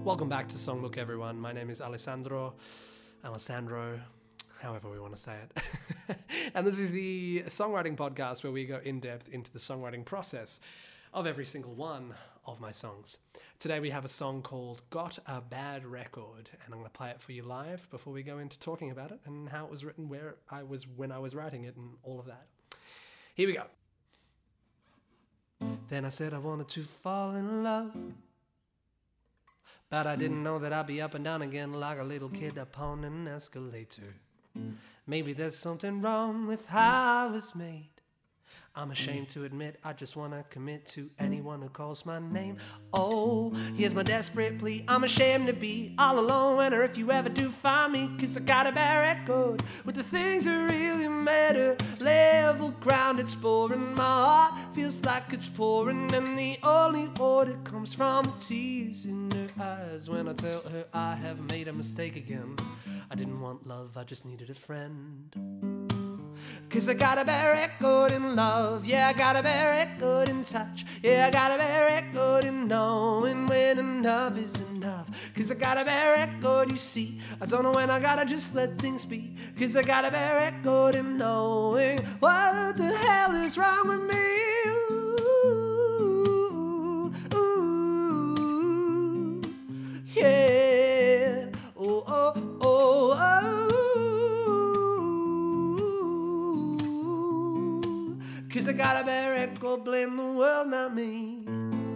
Welcome back to Songbook, everyone. My name is Alessandro, however we want to say it. And this is the songwriting podcast where we go in depth into the songwriting process of every single one of my songs. Today we have a song called Got a Bad Record, and I'm going to play it for you live before we go into talking about it and how it was written, where I was when I was writing it, and all of that. Here we go. Then I said I wanted to fall in love, but I didn't know that I'd be up and down again like a little kid upon an escalator. Maybe there's something wrong with how I was made. I'm ashamed to admit I just want to commit to anyone who calls my name. Oh, here's my desperate plea. I'm ashamed to be all alone, and if you ever do find me, 'cause I got a bad record with the things that really matter. Level ground, it's pouring. My heart feels like it's pouring, and the only water comes from the tears in her eyes when I tell her I have made a mistake again. I didn't want love, I just needed a friend. 'Cause I got a bad record in love, yeah, I got a bad record in touch, yeah, I got a bad record in knowing when enough is enough. 'Cause I got a bad record, you see, I don't know when I gotta just let things be. 'Cause I got a bad record in knowing what the hell is wrong with me. Ooh, yeah, oh, oh, oh, oh. 'Cause I got a bad record, blame the world, not me.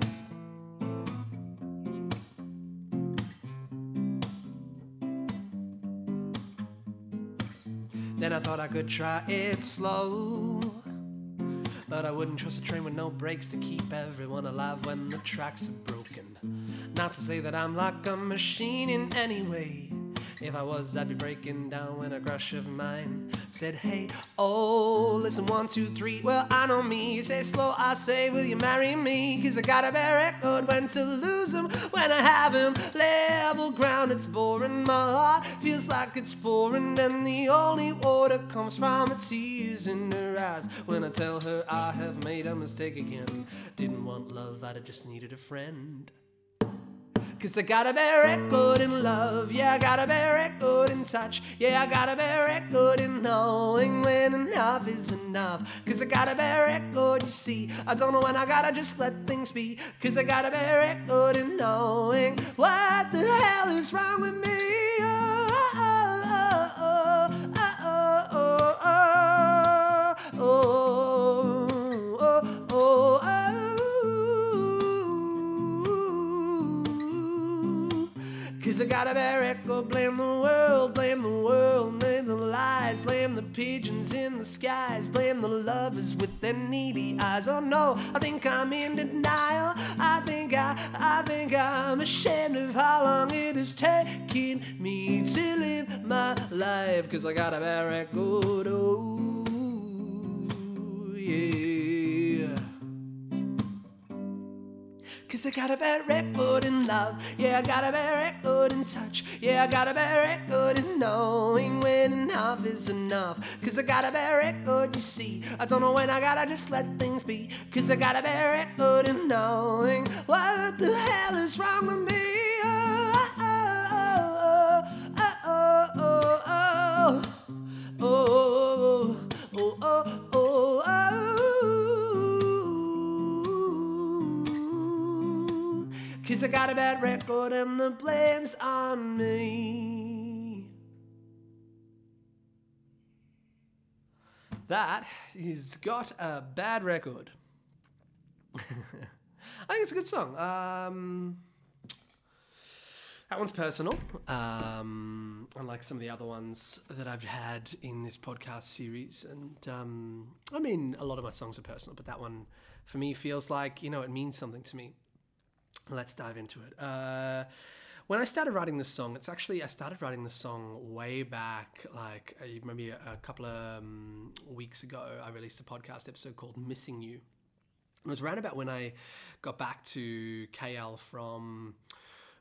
Then I thought I could try it slow, but I wouldn't trust a train with no brakes to keep everyone alive when the tracks are broken. Not to say that I'm like a machine in any way. If I was, I'd be breaking down when a crush of mine said, hey, oh, listen, 1, 2, 3, well, I know me. You say slow, I say, will you marry me? 'Cause I got a bad record, when to lose him, when I have him. Level ground, it's boring, my heart feels like it's pouring, and the only water comes from the tears in her eyes when I tell her I have made a mistake again. Didn't want love, I just needed a friend. 'Cause I got a bad record in love, yeah, I got a bad record in touch, yeah, I got a bad record in knowing when enough is enough. 'Cause I got a bad record, you see, I don't know when I gotta just let things be. 'Cause I got a bad record in knowing what the hell is wrong with me. Cause I got a bad record, blame the world, blame the lies, blame the pigeons in the skies, blame the lovers with their needy eyes. Oh no, I think I'm in denial, I think I'm ashamed of how long it is taking me to live my life. Cause I got a bad record, oh yeah. 'Cause I got a bad record in love, yeah, I got a bad record in touch, yeah, I got a bad record in knowing when enough is enough. 'Cause I got a bad record, you see, I don't know when I gotta just let things be. 'Cause I got a bad record in knowing what the hell is wrong with me. Cause I got a bad record and the blame's on me. That is Got a Bad Record. I think it's a good song. That one's personal, unlike some of the other ones that I've had in this podcast series. And I mean, a lot of my songs are personal, but that one for me feels like, you know, it means something to me. Let's dive into it. When I started writing this song, I started writing this song way back, like maybe a couple of weeks ago. I released a podcast episode called Missing You. It was around about when I got back to KL from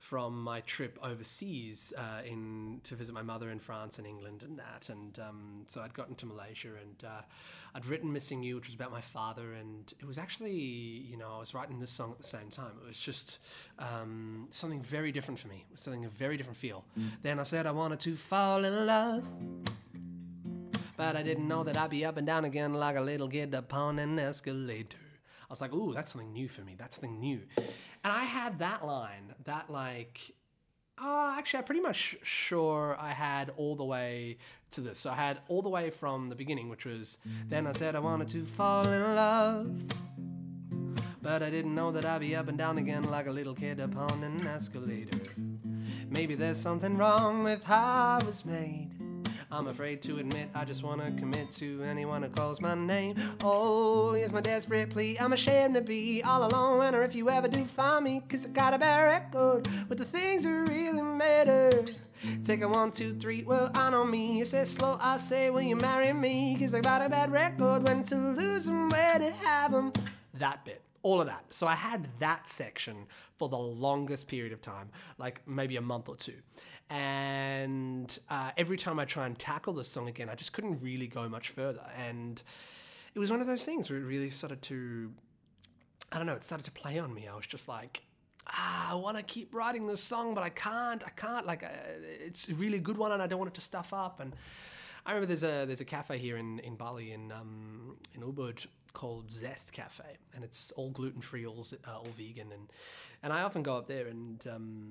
from my trip overseas to visit my mother in France and England and that. And so I'd gotten to Malaysia and I'd written Missing You, which was about my father. And it was actually, I was writing this song at the same time. It was just something very different for me. It was something a very different feel. Then I said I wanted to fall in love, but I didn't know that I'd be up and down again like a little kid upon an escalator. I was like, ooh, that's something new for me. That's something new. And I had that line, actually, I'm pretty much sure I had all the way to this. So I had all the way from the beginning, which was, then I said I wanted to fall in love, but I didn't know that I'd be up and down again like a little kid upon an escalator. Maybe there's something wrong with how I was made. I'm afraid to admit I just want to commit to anyone who calls my name. Oh, here's my desperate plea. I'm ashamed to be all alone, or if you ever do find me, 'cause I got a bad record with the things that really matter. Take a 1, 2, 3, well, I know me. You say slow, I say, will you marry me? 'Cause I got a bad record, when to lose them, where to have them. That bit. All of that. So I had that section for the longest period of time, like maybe a month or two. And every time I try and tackle this song again, I just couldn't really go much further. And it was one of those things where it really started to, it started to play on me. I was just like, I want to keep writing this song, but I can't. Like, it's a really good one, and I don't want it to stuff up. And I remember there's a cafe here in Bali, in Ubud, called Zest Cafe, and it's all gluten-free, all vegan, and I often go up there and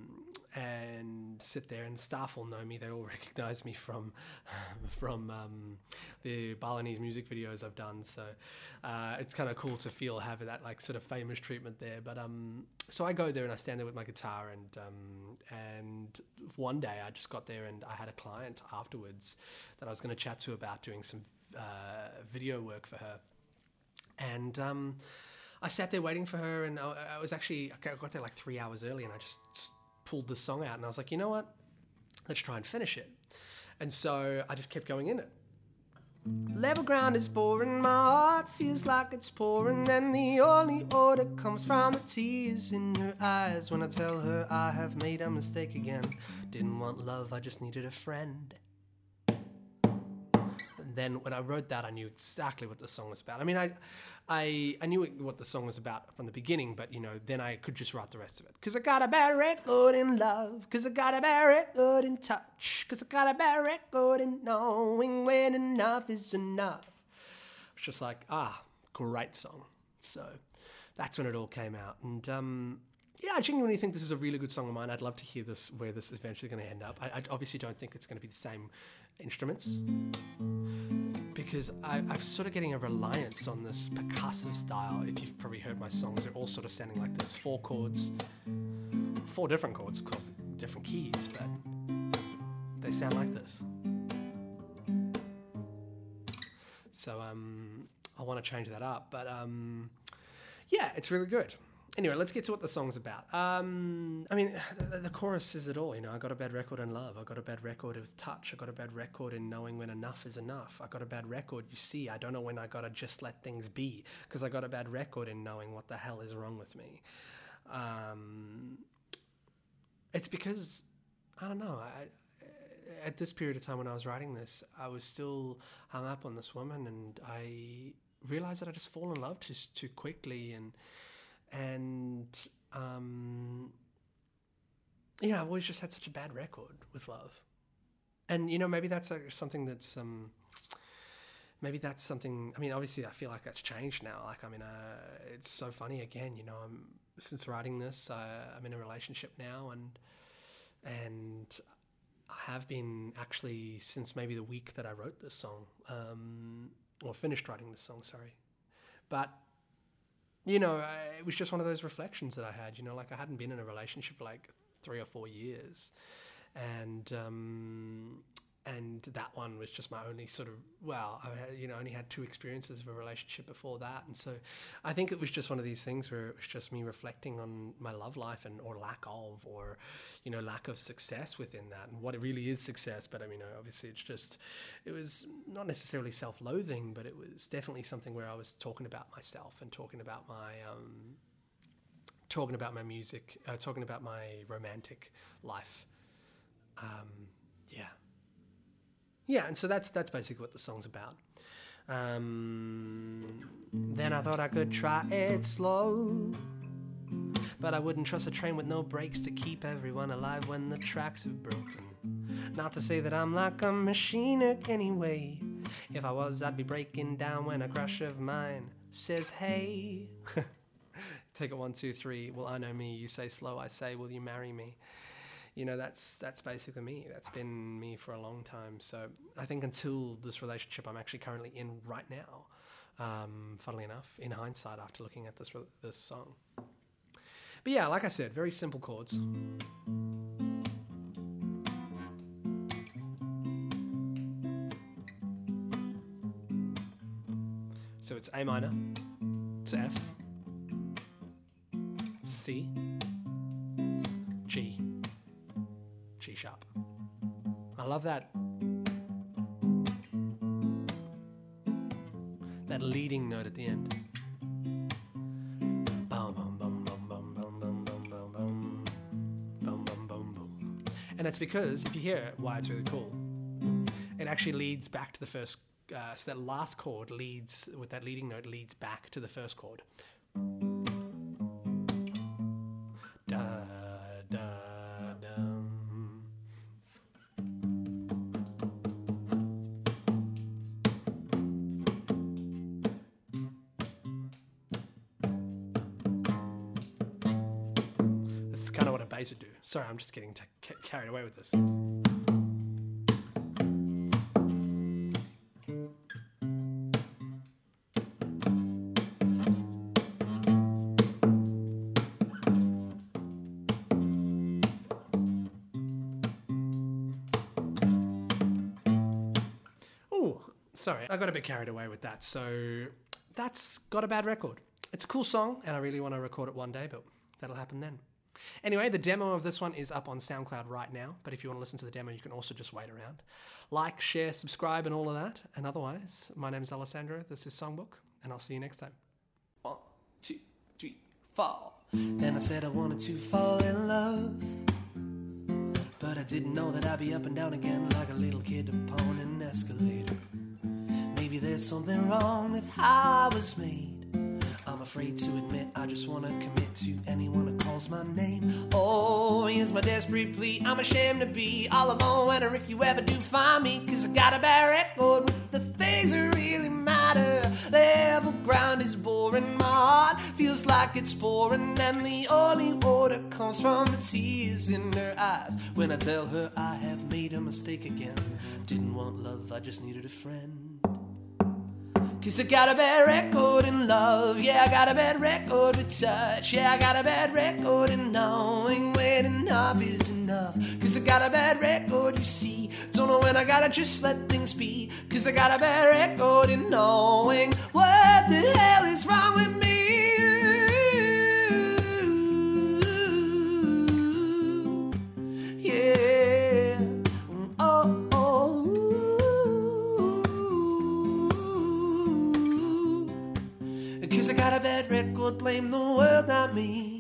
sit there, and staff will know me. They all recognize me from the Balinese music videos I've done. So it's kind of cool to have that like sort of famous treatment there. But so I go there and I stand there with my guitar, and one day I just got there and I had a client afterwards that I was going to chat to about doing some video work for her. And I sat there waiting for her, and I got there like 3 hours early, and I just pulled the song out, and I was like, you know what? Let's try and finish it. And so I just kept going in it. Level ground is boring, my heart feels like it's pouring, and the only order comes from the tears in her eyes when I tell her I have made a mistake again. Didn't want love, I just needed a friend. Then when I wrote that, I knew exactly what the song was about. I mean, I knew what the song was about from the beginning, but, then I could just write the rest of it. 'Cause I got a bad record in love, 'cause I got a bad record in touch, 'cause I got a bad record in knowing when enough is enough. It's just like, great song. So that's when it all came out. And I genuinely think this is a really good song of mine. I'd love to hear this, where this is eventually going to end up. I obviously don't think it's going to be the same instruments, because I'm sort of getting a reliance on this percussive style. If you've probably heard my songs, they're all sort of sounding like this. 4 different chords, different keys, but they sound like this. So I want to change that up, but it's really good. Anyway, let's get to what the song's about. The chorus says it all. I got a bad record in love. I got a bad record of touch. I got a bad record in knowing when enough is enough. I got a bad record, you see. I don't know when I got to just let things be, because I got a bad record in knowing what the hell is wrong with me. It's because, I don't know, at this period of time when I was writing this, I was still hung up on this woman, and I realized that I just fall in love too quickly, and I've always just had such a bad record with love. And, maybe that's something that's, obviously I feel like that's changed now. It's so funny again, since writing this, I'm in a relationship now, and I have been actually since maybe the week that I wrote this song, or finished writing this song, sorry. But, it was just one of those reflections that I had, I hadn't been in a relationship for like 3 or 4 years. And that one was just my only sort of, I only had 2 experiences of a relationship before that. And so I think it was just one of these things where it was just me reflecting on my love life or lack of success within that, and what it really is success. But obviously it was not necessarily self-loathing, but it was definitely something where I was talking about myself and talking about my talking about my music, talking about my romantic life. Yeah, and so that's basically what the song's about. Then I thought I could try it slow, but I wouldn't trust a train with no brakes to keep everyone alive when the tracks have broken. Not to say that I'm like a machine anyway. If I was, I'd be breaking down when a crush of mine says, hey. Take it 1, 2, 3. Well, I know me. You say slow. I say, will you marry me? You know, that's basically me. That's been me for a long time. So I think until this relationship I'm actually currently in right now, funnily enough, in hindsight, after looking at this song. But yeah, like I said, very simple chords. So it's A minor to F, C, G, G sharp. I love that leading note at the end. Bum, bum, bum, bum, bum, bum, bum, bum, bum, bum, bum, bum, bum, bum. And that's because, if you hear it, why it's really cool, it actually leads back to the first. So that last chord leads, with that leading note, leads back to the first chord. Da, da, dum. This is kind of what a bass would do. Sorry, I'm just getting carried away with this. Sorry, I got a bit carried away with that. So that's Got a Bad Record. It's a cool song, and I really want to record it one day, but that'll happen then. Anyway, the demo of this one is up on SoundCloud right now, but if you want to listen to the demo, you can also just wait around. Like, share, subscribe, and all of that. And otherwise, my name is Alessandro. This is Songbook, and I'll see you next time. 1, 2, 3, 4. Then I said I wanted to fall in love, but I didn't know that I'd be up and down again like a little kid upon an escalator. Maybe there's something wrong with how I was made. I'm afraid to admit I just want to commit to anyone who calls my name. Oh, here's my desperate plea. I'm ashamed to be all alone, and if you ever do find me, 'cause I got a bad record with the things that really matter. Level ground is boring, my heart feels like it's pouring, and the only water comes from the tears in her eyes when I tell her I have made a mistake again. Didn't want love, I just needed a friend. 'Cause I got a bad record in love, yeah, I got a bad record with touch, yeah, I got a bad record in knowing when enough is enough. 'Cause I got a bad record, you see, don't know when I gotta just let things be. 'Cause I got a bad record in knowing what the hell is wrong with me. Yeah, oh, oh. Cause I got a bad record, blame the world, not me.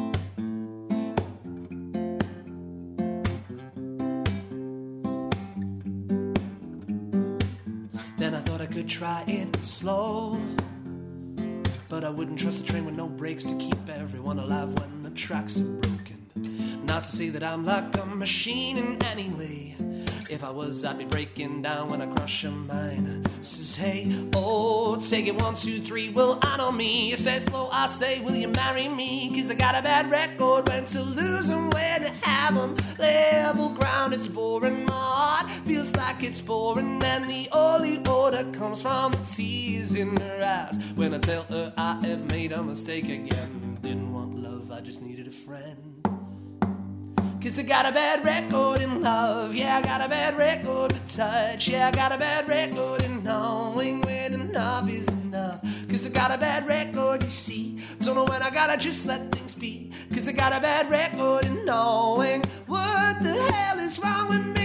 Then I thought I could try it slow, but I wouldn't trust a train with no brakes to keep everyone alive when the tracks are broken. Not to say that I'm like a machine in any way. If I was, I'd be breaking down when I crush a mine. Says, hey, oh, take it 1, 2, 3. Well, I know me. You say slow, I say, will you marry me? 'Cause I got a bad record, when to lose them, where to have them. Level ground, it's boring. My heart feels like it's boring, and the only water comes from the tears in her eyes when I tell her I have made a mistake again. Didn't want love, I just needed a friend. 'Cause I got a bad record in love, yeah, I got a bad record with touch, yeah, I got a bad record in knowing when enough is enough. 'Cause I got a bad record, you see, don't know when I gotta just let things be. 'Cause I got a bad record in knowing what the hell is wrong with me.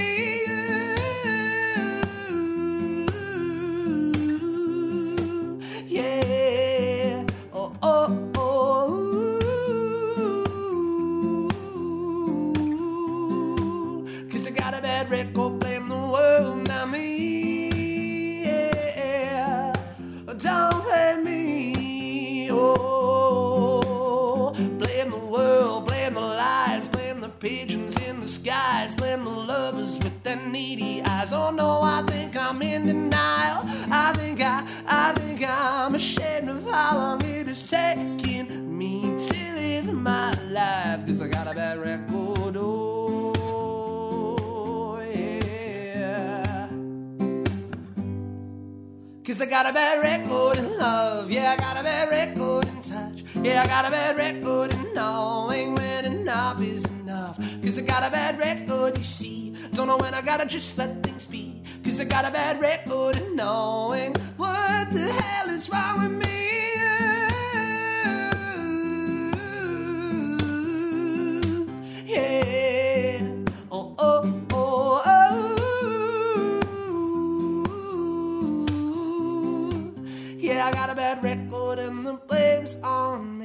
Yeah, oh, oh, oh. 'Cause I got a bad record in love. Yeah, I got a bad record in touch. Yeah, I got a bad record in knowing when enough is enough. 'Cause I got a bad record, you see. Don't know when I gotta just let things be. 'Cause I got a bad record in knowing what the hell is wrong with me. Yeah. Oh, oh, oh, oh. Yeah, I got a bad record and the blame's on